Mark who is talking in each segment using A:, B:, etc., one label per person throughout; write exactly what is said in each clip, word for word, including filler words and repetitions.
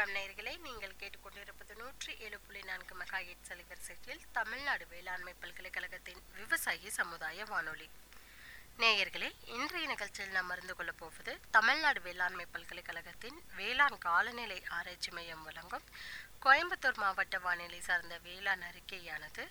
A: வணக்கம் நேயர்களே, நீங்கள் கேட்டுக்கொண்டிருப்பது நூற்றி ஏழு புள்ளி நான்கு மெகாஹெர்ட்ஸ் அலைவரிசையில் தமிழ்நாடு வேளாண்மை பல்கலைக்கழகத்தின் விவசாயி சமுதாய வானொலி. நேயர்களே, இன்றைய நிகழ்ச்சியில் நாம் அறிந்து கொள்ளப் போவது தமிழ்நாடு வேளாண்மை பல்கலைக்கழகத்தின் வேளாண் காலநிலை ஆராய்ச்சி மையம் வழங்கும் கோயம்புத்தூர் மாவட்ட வானிலை சார்ந்த வேளாண் அறிக்கையானது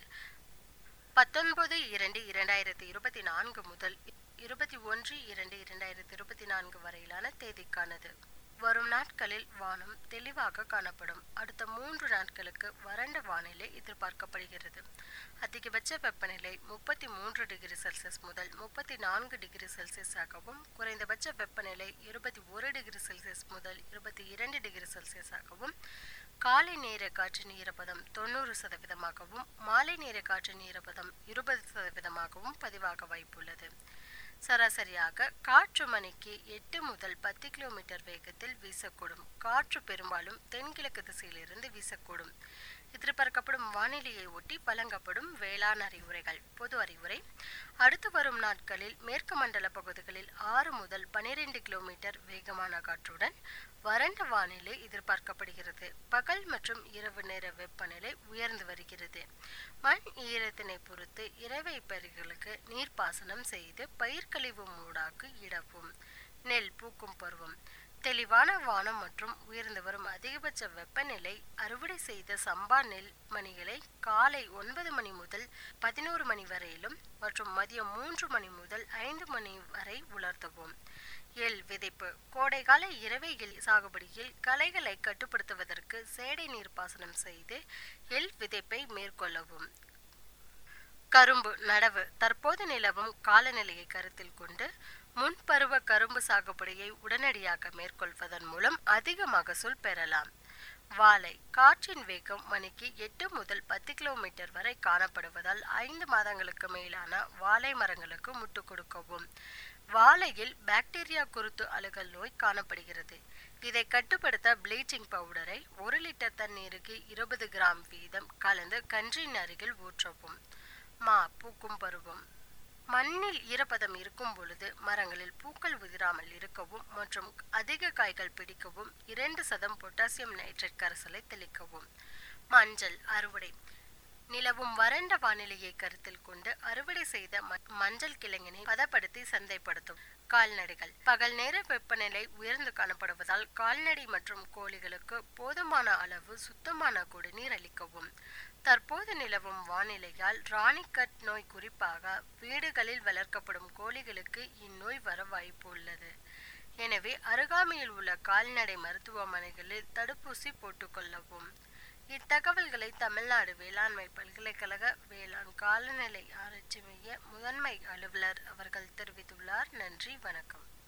A: பத்தொன்பது இரண்டு இரண்டாயிரத்தி இருபத்தி நான்கு முதல் இருபத்தி ஒன்று இரண்டு இரண்டாயிரத்தி இருபத்தி நான்கு வரையிலான தேதிக்கானது. வரும் நாட்களில் வானம் தெளிவாக காணப்படும். அடுத்த மூன்று நாட்களுக்கு வறண்ட வானிலை எதிர்பார்க்கப்படுகிறது. அதிகபட்ச வெப்பநிலை முப்பத்தி மூன்று டிகிரி செல்சியஸ் முதல் முப்பத்தி நான்கு டிகிரி செல்சியஸ் ஆகவும், குறைந்தபட்ச வெப்பநிலை இருபத்தி ஒரு டிகிரி செல்சியஸ் முதல் இருபத்தி இரண்டு டிகிரி செல்சியஸ் ஆகவும், காலை நேர காற்றின் ஈரப்பதம் தொண்ணூறு சதவீதமாகவும், மாலை நேர காற்றின் ஈரப்பதம் இருபது சதவீதமாகவும் பதிவாக வாய்ப்புள்ளது. சராசரியாக காற்று மணிக்கு எட்டு முதல் பத்து கிலோமீட்டர் வேகத்தில் வீசக்கூடும். காற்று பெரும்பாலும் தென்கிழக்கு திசையிலிருந்து வீசக்கூடும். எதிர்பார்க்கப்படும் வானிலையை ஒட்டி வழங்கப்படும் வேளாண் அறிவுரைகள். பொது அறிவுரை: அடுத்து வரும் நாட்களில் மேற்கு மண்டல பகுதிகளில் ஆறு முதல் பனிரெண்டு கிலோமீட்டர் வேகமான காற்றுடன் வறண்ட வானிலை எதிர்பார்க்கப்படுகிறது. பகல் மற்றும் இரவு நேர வெப்பநிலை உயர்ந்து வருகிறது. மண் ஈரத்தினை பொறுத்து இறவை பயிர்களுக்கு நீர்ப்பாசனம் செய்து பயிர்க்கழிவு மூடாக்கு இடவும். நெல் பூக்கும் பருவம்: தெளிவான வானம் மற்றும் உயர்ந்து வரும் அதிகபட்ச வெப்பநிலை அறுவடை செய்த சம்பா நெல் மணிகளை காலை ஒன்பது மணி முதல் பதினோரு மணி வரையிலும் மற்றும் மதியம் மூன்று மணி முதல் ஐந்து மணி வரை உலர்த்தவும். எள் விதைப்பு: கோடைகால இறவை எள் சாகுபடியில் களைகளை கட்டுப்படுத்துவதற்கு சேடை நீர்ப்பாசனம் செய்து எள் விதைப்பை மேற்கொள்ளவும். கரும்பு நடவு: தற்போது நிலவும் காலநிலையை கருத்தில் கொண்டு முன்பருவ கரும்பு சாகுபடியை உடனடியாக மேற்கொள்வதன் மூலம் அதிக மகசூல் பெறலாம். வாழை: காற்றின் வேகம் மணிக்கு எட்டு முதல் பத்து கிலோமீட்டர் வரை காணப்படுவதால் ஐந்து மாதங்களுக்கு மேலான வாழை மரங்களுக்கு முட்டு கொடுக்கவும். வாழையில் பாக்டீரியா குருத்து அழுகல் நோய் காணப்படுகிறது. இதை கட்டுப்படுத்த ப்ளீச்சிங் பவுடரை ஒரு லிட்டர் தண்ணீருக்கு இருபது கிராம் வீதம் கலந்து கன்றின் அருகில் ஊற்றவும். மா பூக்கும் பருவம்: மண்ணில் ஈரப்பதம் இருக்கும் பொழுது மரங்களில் பூக்கள் உதிராமல் இருக்கவும் மற்றும் அதிக காய்கள் பிடிக்கவும் இரண்டு சதம் பொட்டாசியம் நைட்ரேட் கரைசலை தெளிக்கவும். மஞ்சள் அறுவடை: நிலவும் வறண்ட வானிலையை கருத்தில் கொண்டு அறுவடை செய்த மஞ்சள் கிழங்கினை பதப்படுத்தி சந்தைப்படுத்தும். கால்நடைகள்: பகல் நேர வெப்பநிலை உயர்ந்து காணப்படுவதால் கால்நடை மற்றும் கோழிகளுக்கு போதுமான அளவு சுத்தமான குடிநீர் அளிக்கவும். தற்போது நிலவும் வானிலையால் ராணிக்கட் நோய் குறிப்பாக வீடுகளில் வளர்க்கப்படும் கோழிகளுக்கு இந்நோய் வர வாய்ப்பு உள்ளது. எனவே அருகாமையில் உள்ள கால்நடை மருத்துவமனைகளில் தடுப்பூசி போட்டுக்கொள்ளவும். இத்தகவல்களை தமிழ்நாடு வேளாண்மை பல்கலைக்கழக வேளாண் காலநிலை ஆராய்ச்சி மைய முதன்மை அலுவலர் அவர்கள் தெரிவித்துள்ளார். நன்றி, வணக்கம்.